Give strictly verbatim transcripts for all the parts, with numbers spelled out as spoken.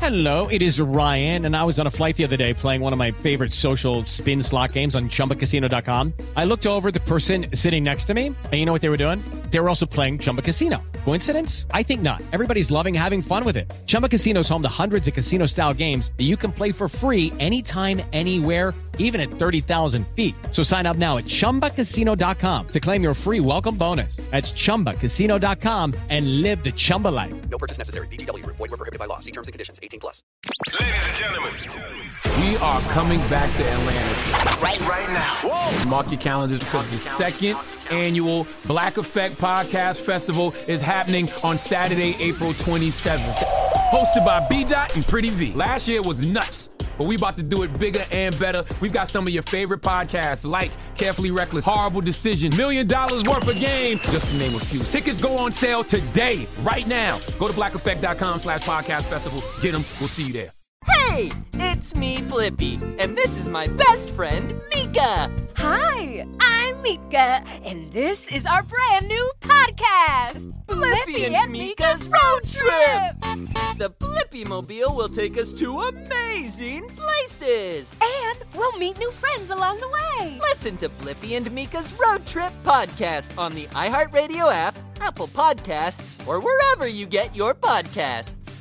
Hello, it is Ryan, and I was on a flight the other day playing one of my favorite social spin slot games on Chumba Casino dot com. I looked over at the person sitting next to me, and you know what they were doing? They were also playing Chumba Casino. Coincidence? I think not. Everybody's loving having fun with it. Chumba Casino is home to hundreds of casino-style games that you can play for free anytime, anywhere, even at thirty thousand feet. So sign up now at Chumba Casino dot com to claim your free welcome bonus. That's Chumba Casino dot com and live the Chumba life. No purchase necessary. V G W. Void where prohibited by law. See terms and conditions. eighteen plus. Ladies and gentlemen, we are coming back to Atlanta. Right, right now. Whoa. Mark your calendars because the second annual Black Effect Podcast Festival is happening on Saturday, April twenty-seventh. Hosted by B-Dot and Pretty V. Last year was nuts, but we about to do it bigger and better. We've got some of your favorite podcasts like Carefully Reckless, Horrible Decision, Million Dollars Worth of Game, just to name a few. Tickets go on sale today, right now. Go to black effect dot com slash podcast festival. Get them. We'll see you there. Hey, it's me, Blippi, and this is my best friend, Mika. Hi, I'm Mika, and this is our brand new podcast, Blippi and, and Mika's Road Trip. The Blippi-mobile will take us to amazing places. And we'll meet new friends along the way. Listen to Blippi and Mika's Road Trip podcast on the iHeartRadio app, Apple Podcasts, or wherever you get your podcasts.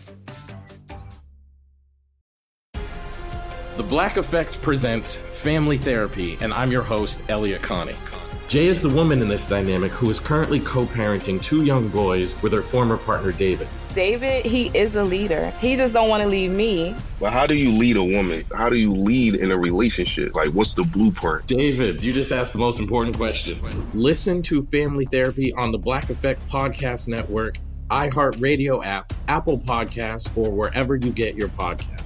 The Black Effect presents Family Therapy, and I'm your host, Elliot Connie. Jay is the woman in this dynamic who is currently co-parenting two young boys with her former partner, David. David, he is a leader. He just don't want to leave me. But how do you lead a woman? How do you lead in a relationship? Like, what's the blueprint? David, you just asked the most important question. Listen to Family Therapy on the Black Effect Podcast Network, iHeartRadio app, Apple Podcasts, or wherever you get your podcasts.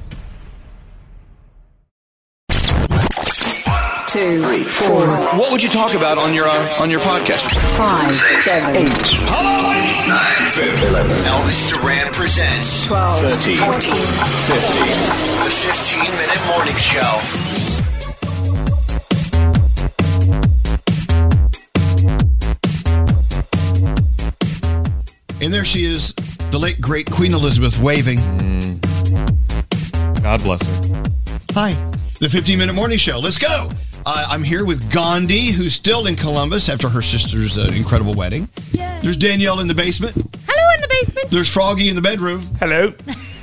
Two, three, four. What would you talk about on your uh, on your podcast? Five, seven, eight. Hello, nine, seven, eleven. Elvis Duran presents twelve, thirteen, fourteen, fifteen. The fifteen-minute morning show. And there she is, the late great Queen Elizabeth, waving. Mm. God bless her. Hi, the fifteen-minute morning show. Let's go. Uh, I'm here with Gandhi, who's still in Columbus after her sister's uh, incredible wedding. Yay. There's Danielle in the basement. Hello in the basement. There's Froggy in the bedroom. Hello.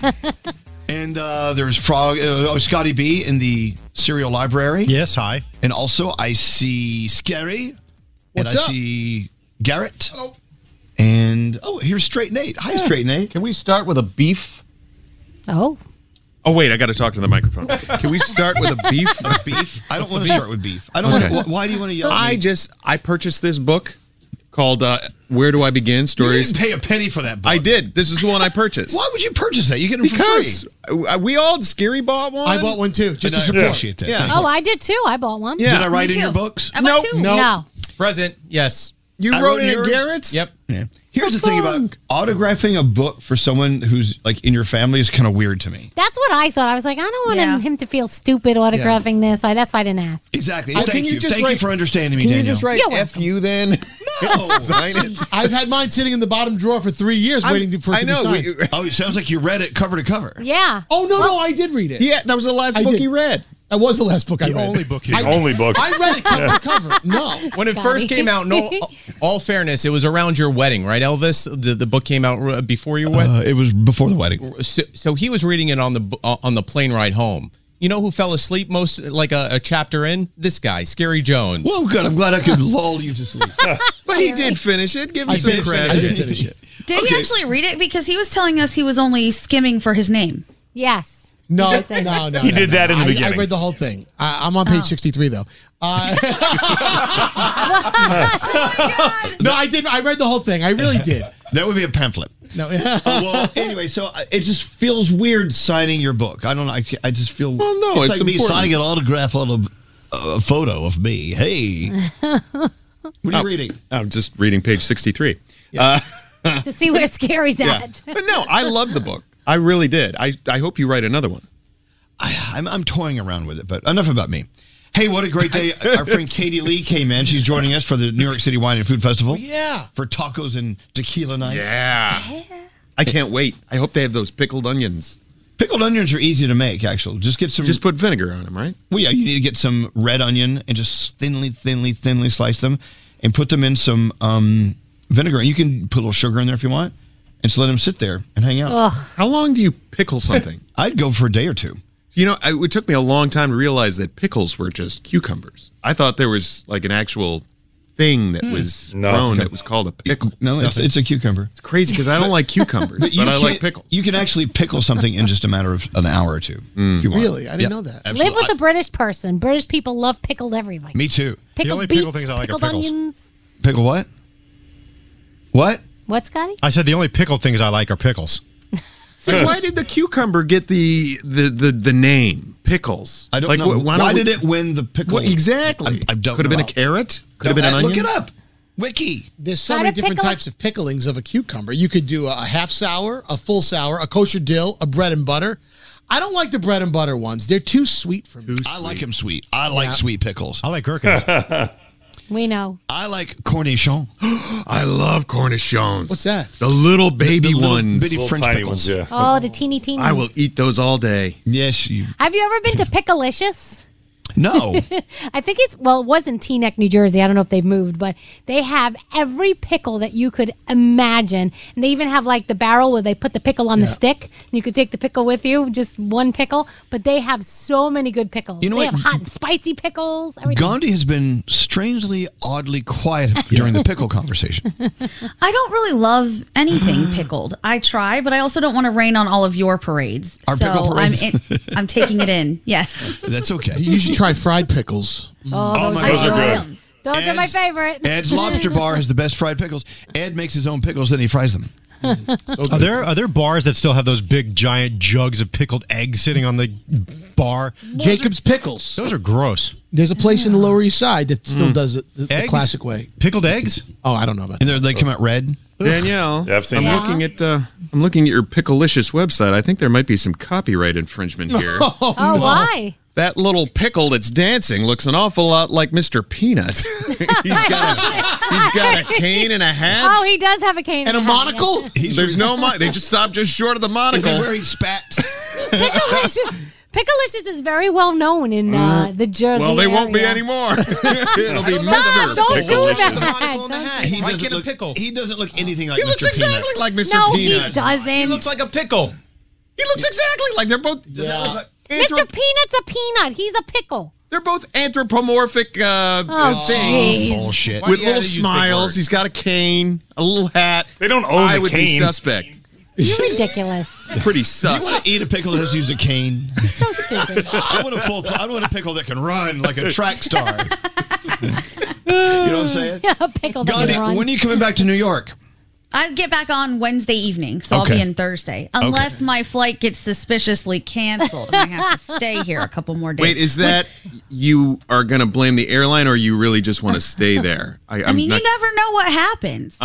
And uh, there's Frog, uh, oh, Scotty B in the cereal library. Yes, hi. And also I see Scary. What's and I up? see Garrett. Hello. And, oh, here's Straight Nate. Hi, yeah. Straight Nate. Can we start with a beef? Oh. Oh, wait, I got to talk to the microphone. Can we start with a beef? A beef? I don't want to start with beef. I don't okay. want to, why do you want to yell at I me? just, I purchased this book called uh, Where Do I Begin? Stories. You didn't pay a penny for that book. I did. This is the one I purchased. Why would you purchase that? You get them because for free. Because we all, Scary bought one. I bought one too, just to support. I appreciate that. Yeah. Oh, I did too. I bought one. Yeah. Did I write in your books? I bought two. No. No. Present, yes. You I wrote, wrote it in yours? Garrett's? Yep. Yeah. Here's the thing about autographing a book for someone who's like in your family is kind of weird to me. That's what I thought. I was like, I don't want Yeah. him to feel stupid autographing this. I, that's why I didn't ask. Exactly. Oh, Thank can you you. just Thank write- you for understanding me, Can Danielle. you just write You're F welcome. you then? No. Sign it. I've had mine sitting in the bottom drawer for three years I'm- waiting for it I to know. be signed. we- Oh, it sounds like you read it cover to cover. Yeah. oh, no, no, I did read it. Yeah, that was the last I book did. he read. That was the last book I read. The only book he I, read. Only book. I read it cover to cover. No. When it Scotty. first came out, no, all fairness, it was around your wedding, right, Elvis? The the book came out before your wedding. Uh, it was before the wedding. So, so he was reading it on the on the plane ride home. You know who fell asleep most, like a, a chapter in? This guy, Scary Jones. Well, good. I'm glad I could lull you to sleep. But he did finish it. Give him I some did, credit. I did finish it. Did Okay. he actually read it? Because he was telling us he was only skimming for his name. Yes. No, He did say no, no. He no, did no. that in the I, beginning. I read the whole thing. I, I'm on page Oh. sixty-three, though. Uh, no, I did. I read the whole thing. I really did. That would be a pamphlet. No. Uh, well, anyway, so uh, it just feels weird signing your book. I don't know. I, I just feel. Well, no, it's, it's like me important. signing an autograph on a, a photo of me. Hey, what are you Oh, reading? I'm just reading page sixty-three. Uh, To see where Scary's yeah. at. But no, I love the book. I really did. I, I hope you write another one. I, I'm, I'm toying around with it, but enough about me. Hey, what a great day. Our friend Katie Lee came in. She's joining us for the New York City Wine and Food Festival. Oh, yeah. For tacos and tequila night. Yeah. I can't wait. I hope they have those pickled onions. Pickled onions are easy to make, actually. Just get some. Just put vinegar on them, right? Well, yeah, you need to get some red onion and just thinly, thinly, thinly slice them and put them in some um, vinegar. And you can put a little sugar in there if you want and just let them sit there and hang out. Ugh. How long do you pickle something? I'd go for a day or two. You know, I, it took me a long time to realize that pickles were just cucumbers. I thought there was like an actual thing that was No. grown that was called a pickle. No, it's, it's a cucumber. It's crazy because I don't like cucumbers, but, you I like can't- pickles. You can actually pickle something in just a matter of an hour or two. If you want. Really? I didn't Yeah, know that. absolutely. Live with a British person. British people love pickled everything. Me too. Pickled only beets, pickle things I like are pickled pickles. onions. Pickle what? What? What, Scotty? I said the only pickled things I like are pickles. So why did the cucumber get the the the, the name pickles? I don't like, know. wh- Why, don't we- did it win the pickle? What, exactly. I, I don't Could have know. been a carrot. Could have No, been an uh, onion. Look it up. Wiki. There's so How many to different pickle- types of picklings of a cucumber. You could do a half sour, a full sour, a kosher dill, a bread and butter. I don't like the bread and butter ones. They're too sweet for me. I like them sweet. I like Yeah. sweet pickles. I like gherkins. We know. I like cornichon. I love cornichons. What's that? The little baby The little ones. bitty French tiny pickles. ones, yeah. Oh, the teeny teeny. I will eat those all day. Yes, you. Have you ever been to Picklelicious? No. I think it's, well, it was in Teaneck, New Jersey. I don't know if they've moved, but they have every pickle that you could imagine. And they even have like the barrel where they put the pickle on the stick. And you could take the pickle with you, just one pickle. But they have so many good pickles. You know they what? have hot and spicy pickles. Everything. Gandhi has been strangely, oddly quiet during the pickle conversation. I don't really love anything pickled. I try, but I also don't want to rain on all of your parades. Our so pickle parades? I'm in, I'm taking it in. Yes. That's okay. You should try fried pickles. Oh, Oh, those my are God. good. Those are good. Those are my Ed's- favorite. Ed's Lobster Bar has the best fried pickles. Ed makes his own pickles, then he fries them. Are there are there bars that still have those big giant jugs of pickled eggs sitting on the bar? Jacob's Pickles. Those are gross. There's a place in the Lower East Side that still Mm. does it the, the Eggs? classic way. Pickled eggs? Oh, I don't know about And that. they're- they come out red. Danielle, Yeah, I've seen I'm that. looking at uh, I'm looking at your Picklelicious website. I think there might be some copyright infringement here. Oh, Oh, no. why? That little pickle that's dancing looks an awful lot like Mister Peanut. he's got a he's got a cane and a hat. Oh, he does have a cane And a hat, monocle? yes. There's no mo- they just stopped just short of the Is monocle. he wearing spats? Picklelicious. Picklelicious is very well known in uh, the Jersey Well, they won't be area. anymore. It'll be Stop! Mister Don't do Picklelicious. that. Monocle in the Don't hat. do He Why doesn't can't a look, pickle? He doesn't look anything like He looks Mister exactly Peanut. like Mister No, Peanut. he doesn't. He looks like a pickle. He looks exactly like they're both. Yeah. Mister anthrop- Peanut's a peanut. He's a pickle. They're both anthropomorphic uh, Oh, uh, things. jeez. Bullshit. Why With do you little gotta use big smiles. words? He's got a cane, a little hat. They don't own I the would be cane. suspect. You're ridiculous. Pretty Do you sus. want to eat a pickle that has to use a cane? So stupid. I want a full. I want a pickle that can run like a track star. You know what I'm saying? Yeah, a pickle that Gandhi, can run. when are you coming back to New York? I get back on Wednesday evening, so Okay. I'll be in Thursday. Unless my flight gets suspiciously canceled and I have to stay here a couple more days. Wait, is that you are going to blame the airline or you really just want to stay there? I, I mean, you never know what happens.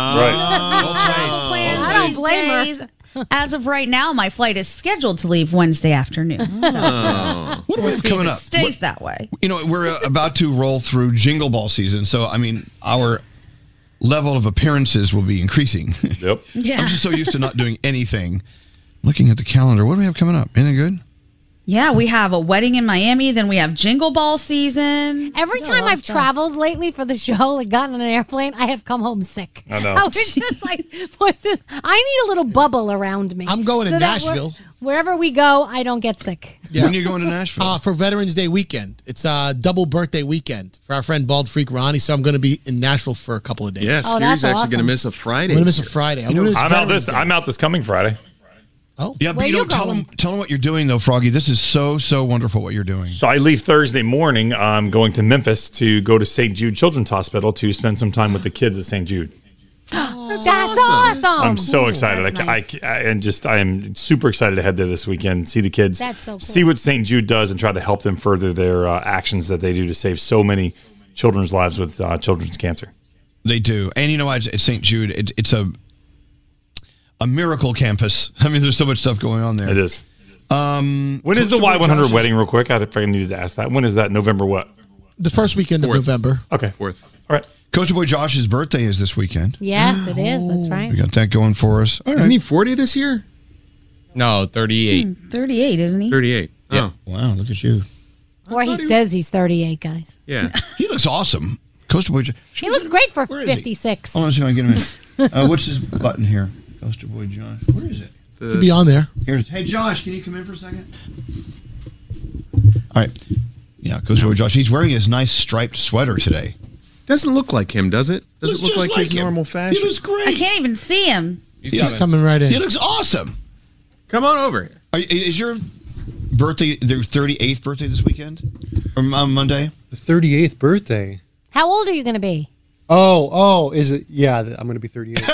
Right. Plans I don't these blame her. days. As of right now, my flight is scheduled to leave Wednesday afternoon. So Oh. What do we we'll have see if coming it up? stays What- that way. You know, we're uh, about to roll through Jingle Ball season, so I mean, our level of appearances will be increasing. Yep. Yeah. I'm just so used to not doing anything. Looking at the calendar, what do we have coming up? Anything good? Yeah, we have a wedding in Miami, then we have Jingle Ball season. Every There's a time lot of I've stuff. traveled lately for the show, like gotten on an airplane, I have come home sick. I know. I was just like, what's this? I need a little bubble around me. I'm going to so that Nashville. where- Wherever we go, I don't get sick. Yeah. When are you going to Nashville? Uh, for Veterans Day weekend. It's a double birthday weekend for our friend Bald Freak Ronnie, so I'm going to be in Nashville for a couple of days. Yeah, Oh, Scary's that's actually awesome. going to miss a Friday. I'm going to miss a Friday. I'm, gonna miss I'm out Veterans this. Day. I'm out this coming Friday. Oh, yeah, but Where you you don't tell going? them, tell them what you're doing, though, Froggy. This is so, so wonderful what you're doing. So I leave Thursday morning. I'm going to Memphis to go to Saint Jude Children's Hospital to spend some time with the kids at Saint Jude. That's awesome. I'm so excited. That's I, nice. I, I and just I am super excited to head there this weekend, see the kids, That's so cool. see what Saint Jude does, and try to help them further their uh, actions that they do to save so many children's lives with uh, children's cancer. They do. And you know what? At Saint Jude, it, it's a a miracle campus. I mean, there's so much stuff going on there. It is. Um, When is the Coach Y one hundred Josh's- wedding, real quick? I think I needed to ask that. When is that? November what? the first weekend of Fourth. November. Okay. Fourth. All right. Coach Boy Josh's birthday is this weekend. Yes, it is. That's right. We got that going for us. All right. Isn't he forty this year? No, thirty-eight. Hmm, thirty-eight, isn't he? thirty-eight. Yeah. Oh. Wow, look at you. Or he says he's thirty-eight, guys. Yeah. He looks awesome. Coaster Boy Josh. He looks great for Where is he? fifty-six. Hold on a second, I'll get him in. Uh, what's his button here? Coaster Boy Josh. Where is it? The, Could be on there. Here it is. Hey, Josh, can you come in for a second? All right. Yeah, Coaster Boy Josh. He's wearing his nice striped sweater today. Doesn't look like him, does it? Does Looks it look just like, like his him. normal fashion? He looks great. I can't even see him. He's, He's coming. coming right in. He looks awesome. Come on over here. Are, is your birthday, their thirty-eighth birthday this weekend? Or on Monday? The thirty-eighth birthday. How old are you going to be? Oh, oh, is it? Yeah, I'm going to be thirty-eight.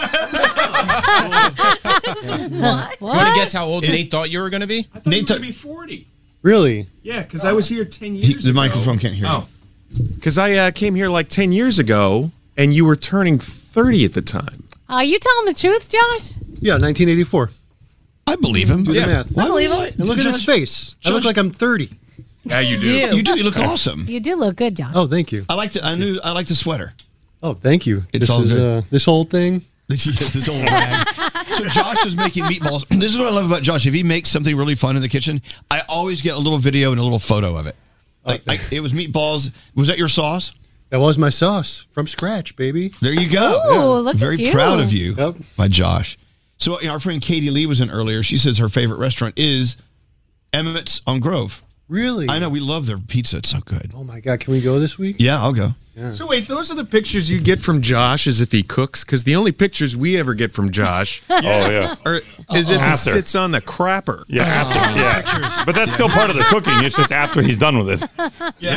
What? You want to guess how old Nate thought you were going to be? I thought Nate you were going to be forty. Really? Yeah, because I was here ten years He, ago. the microphone can't hear Oh. Because I uh, came here like ten years ago, and you were turning thirty at the time. Are you telling the truth, Josh? Yeah, nineteen eighty-four. you. I believe him. Do yeah. the math. Why I believe would him. I- And look at his Josh- face. I look Josh- like I'm thirty. Yeah, you do. You. You do. You look awesome. You do look good, Josh. Oh, thank you. I like the. I knew. I like the sweater. Oh, thank you. It's this all is good. uh, this whole thing. This is old rag. So Josh is making meatballs. This is what I love about Josh. If he makes something really fun in the kitchen, I always get a little video and a little photo of it. Like, like it was meatballs. Was that your sauce? That was my sauce from scratch, baby. There you go. Ooh, look Very at you. proud of you Yep. by Josh. So you know, our friend Katie Lee was in earlier. She says her favorite restaurant is Emmett's on Grove. Really? I know. We love their pizza. It's so good. Oh my God! Can we go this week? Yeah, I'll go. Yeah. So wait, those are the pictures you get from Josh as if he cooks? Because the only pictures we ever get from Josh Oh, yeah. are is if he After. sits on the crapper. Yeah, after. Yeah. But that's still part of the cooking. It's just after he's done with it. Yeah.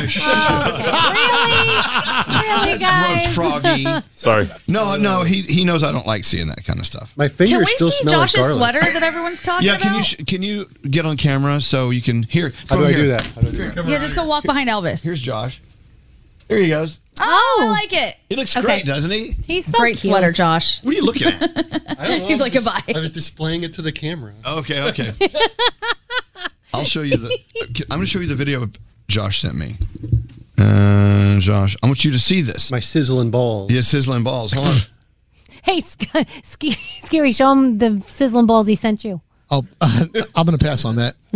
Really, guys? Froggy. Sorry. No, no. He he knows I don't like seeing that kind of stuff. My fingers Can we still see smell Josh's like garlic. sweater that everyone's talking Yeah, about? can you sh- can you get on camera so you can hear? How Come do I here. do that? How do I do that? Yeah, just go walk behind Elvis. Here's Josh. Here he goes. Oh, I like it. He looks Okay. great, doesn't he? He's so Great cute. sweater, Josh. What are you looking at? I don't know. He's I'm like, just- goodbye. I was displaying it to the camera. Okay, okay. I'll show you the. I'm going to show you the video Josh sent me. Uh, Josh, I want you to see this. My sizzling balls. Yeah, sizzling balls. Hold on. Hey, Sc- Sc- Scary, show him the sizzling balls he sent you. Oh, uh, I'm going to pass on that.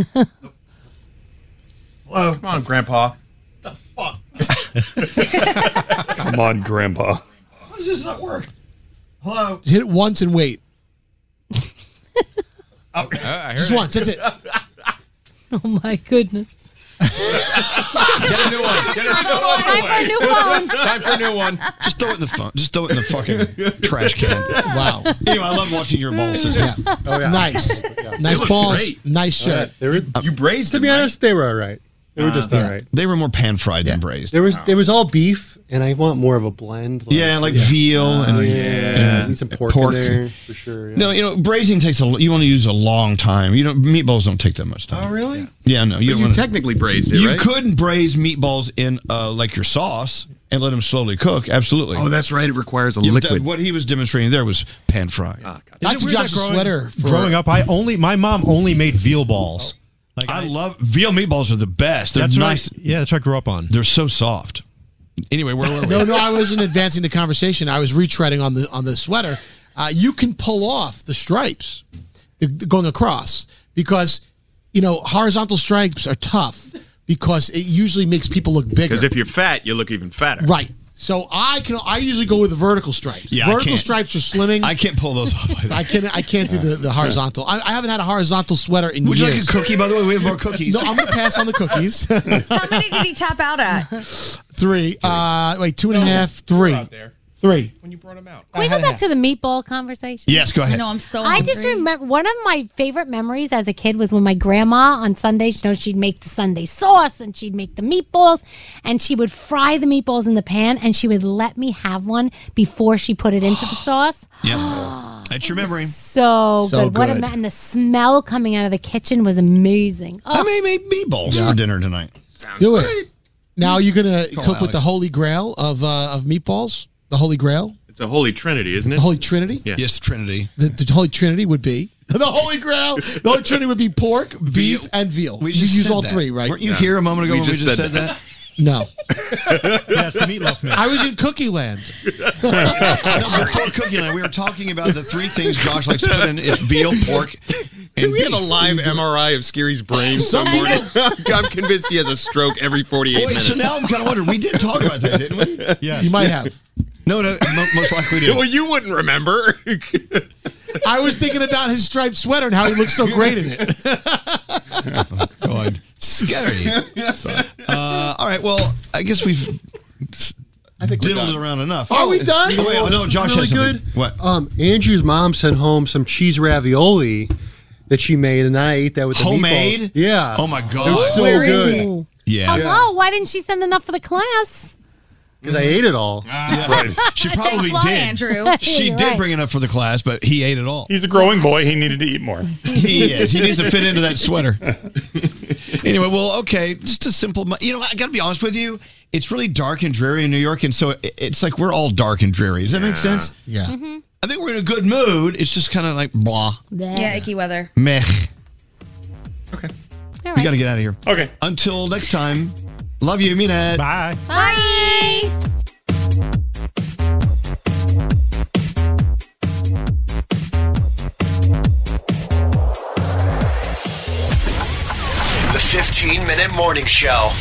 Hello. Come on, Grandpa. Come on, Grandpa. How does this not work? Hello. Hit it once and wait. Uh, I heard Just it. once. That's it. Oh, my goodness. Get a new one. Get a new one. Time for a new phone. Time for a new one. Just throw it in the phone. Just throw it in the fucking trash can. Wow. Anyway, I love watching your balls sizzle. Yeah. Oh, yeah. Nice. Nice look balls. great. Nice All shirt. right. They were, You braised to them, be right? honest, they were all right. They were just yeah. all right. They were more pan fried than braised. There was there was all beef, and I want more of a blend. Yeah, like veal and yeah, need some pork, pork. in there for sure. Yeah. No, you know, braising takes a. You want to use a long time. You don't. Meatballs don't take that much time. Oh, really? Yeah, no. You But don't you wanna, technically braised it, You right? couldn't braise meatballs in uh, like your sauce and let them slowly cook. Absolutely. Oh, that's right. It requires a Yeah, but liquid. that- what he was demonstrating there was pan fried. Ah, gotcha. That's Is it weird that Josh's growing- sweater. For, Growing up, I only my mom only made veal balls. Like I love veal meatballs are the best. They're that's nice. What I, yeah, that's what I grew up on. They're so soft. Anyway, where were we? No, no, I wasn't advancing the conversation. I was retreading on the on the sweater. Uh, you can pull off the stripes the, the going across because you know horizontal stripes are tough because it usually makes people look bigger. Because if you're fat, you look even fatter. Right. So I can I usually go with the vertical stripes. Yeah, I vertical can't. stripes are slimming. I can't pull those off. So I can't I can't do the, the horizontal. I, I haven't had a horizontal sweater in Would you years. like a cookie, by the way? We have more cookies. No, I'm going to pass on the cookies. How many did he tap out at? Three. Uh, wait, two and a half. Three. Out there Three. when you brought him out. Can we go back to the meatball conversation? Yes, go I ahead. know, I'm so I just hungry. remember one of my favorite memories as a kid was when my grandma on Sundays, you know, she'd make the Sunday sauce and she'd make the meatballs and she would fry the meatballs in the pan and she would let me have one before she put it into the sauce. Yeah. That's your memory. So, So good. What a good. ma- and the smell coming out of the kitchen was amazing. I Oh, may make meatballs for dinner tonight. Do it. Now you're going to Call cook with Alex. the Holy Grail of uh, of meatballs? The Holy Grail? It's a holy trinity, isn't it? The Holy Trinity? Yeah. Yes, Trinity. The, the Holy Trinity would be the Holy Grail. The Holy Trinity would be pork, beef, and veal. We You just use said all that. three, right? Weren't you here a moment ago We when we just just said said that? No. That's the meatloaf mix. I was in Cookie Land. No, before Cookie Land, we were talking about the three things Josh likes to put in. It's veal, pork, and we have a beef. live M R I of Scary's brain some morning. I'm convinced he has a stroke every forty-eight Wait, minutes. so now I'm kind of wondering. We did talk about that, didn't we? Yes. You might have. No, no, mo- most likely we did. Well, you wouldn't remember. I was thinking about his striped sweater and how he looks so great in it. Oh, God. Scary. Uh, all right, well, I guess we've I think we're diddled done. it around enough. Are we done? Wait, wait, no, Josh really has something. good. What? Um, Andrew's mom sent home some cheese ravioli that she made, and I ate that with the Homemade? meatballs. Yeah. Oh, my God. It was so Where is good. it? Yeah. Hello, why didn't she send enough for the class? Because I ate it all. Right. She probably Thanks a lot, did. Andrew. She You're did right. bring enough for the class, but he ate it all. He's a growing boy. He needed to eat more. He is. He needs to fit into that sweater. Anyway, well, okay, just a simple. You know, I got to be honest with you. It's really dark and dreary in New York, and so it- it's like we're all dark and dreary. Does that make sense? Yeah. I think we're in a good mood. It's just kind of like blah, Yeah, icky weather. meh. All We right. got to get out of here. Okay. Until next time, love you, Minette. Bye. Bye. The fifteen minute Morning Show.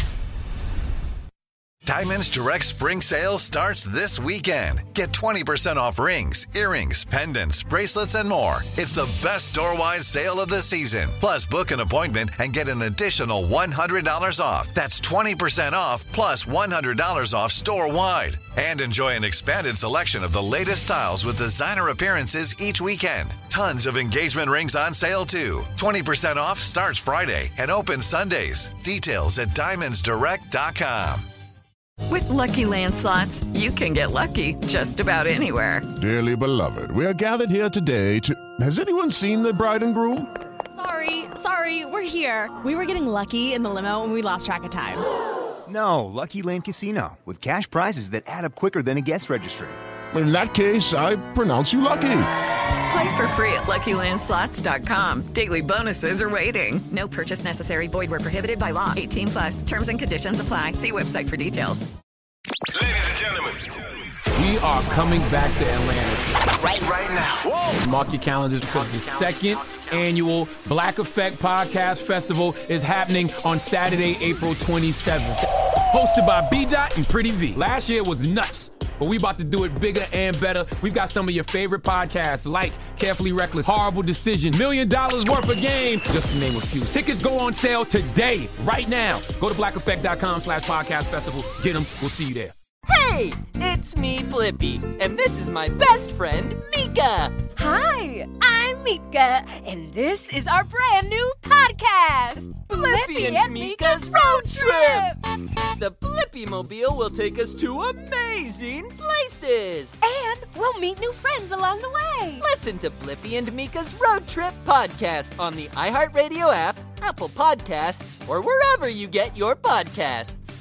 Diamonds Direct Spring Sale starts this weekend. Get twenty percent off rings, earrings, pendants, bracelets, and more. It's the best store-wide sale of the season. Plus, book an appointment and get an additional one hundred dollars off. That's twenty percent off plus one hundred dollars off store-wide. And enjoy an expanded selection of the latest styles with designer appearances each weekend. Tons of engagement rings on sale, too. twenty percent off starts Friday and opens Sundays. Details at diamonds direct dot com. With Lucky Land Slots, you can get lucky just about anywhere. Dearly beloved, we are gathered here today to... Has anyone seen the bride and groom? Sorry, sorry, we're here. We were getting lucky in the limo and we lost track of time. No, Lucky Land Casino, with cash prizes that add up quicker than a guest registry. In that case, I pronounce you lucky. Play for free at lucky land slots dot com. Daily bonuses are waiting. No purchase necessary. Void where prohibited by law. eighteen plus. Terms and conditions apply. See website for details. Ladies and gentlemen, we are coming back to Atlanta. Right, right now. Whoa. Mark your calendars because the second annual Black Effect Podcast Festival is happening on Saturday, April twenty-seventh. Hosted by B Dot and Pretty V. Last year was nuts, but we about to do it bigger and better. We've got some of your favorite podcasts like Carefully Reckless, Horrible Decision, Million Dollars Worth of Game, just to name a few. Tickets go on sale today, right now. Go to black effect dot com slash podcast festival. Get them. We'll see you there. Hey, it's me, Blippi, and this is my best friend, Mika. Hi, I'm Mika, and this is our brand new podcast, Blippi and Mika's Road Trip. The Blippi Mobile will take us to amazing places. And we'll meet new friends along the way. Listen to Blippi and Mika's Road Trip podcast on the iHeartRadio app, Apple Podcasts, or wherever you get your podcasts.